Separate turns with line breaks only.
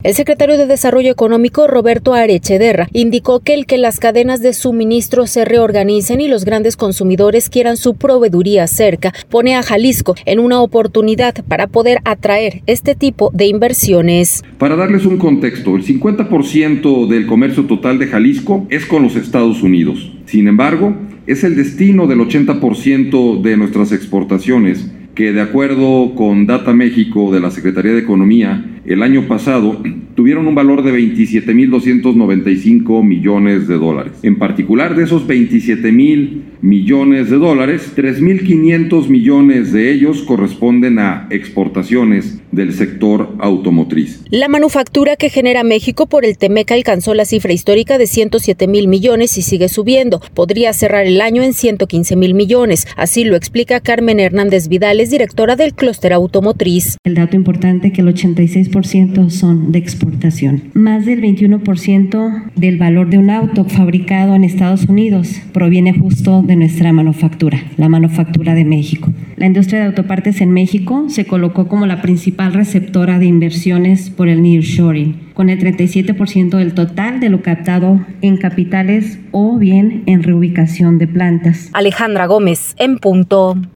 El secretario de Desarrollo Económico, Roberto Arechederra, indicó que el que las cadenas de suministro se reorganicen y los grandes consumidores quieran su proveeduría cerca, pone a Jalisco en una oportunidad para poder atraer este tipo de inversiones.
Para darles un contexto, el 50% del comercio total de Jalisco es con los Estados Unidos. Sin embargo, es el destino del 80% de nuestras exportaciones, que de acuerdo con Data México de la Secretaría de Economía, el año pasado tuvieron un valor de 27.295 millones de dólares. En particular, de esos 27.000 millones de dólares, 3.500 millones de ellos corresponden a exportaciones del sector automotriz.
La manufactura que genera México por el TEMEC alcanzó la cifra histórica de 107,000 millones y sigue subiendo. Podría cerrar el año en 115,000 millones. Así lo explica Carmen Hernández Vidales, directora del clúster automotriz.
El dato importante es que el 86% son de exportación. Más del 21% del valor de un auto fabricado en Estados Unidos proviene justo de nuestra manufactura, la manufactura de México. La industria de autopartes en México se colocó como la principal receptora de inversiones por el nearshoring, con el 37% del total de lo captado en capitales o bien en reubicación de plantas.
Alejandra Gómez, en punto.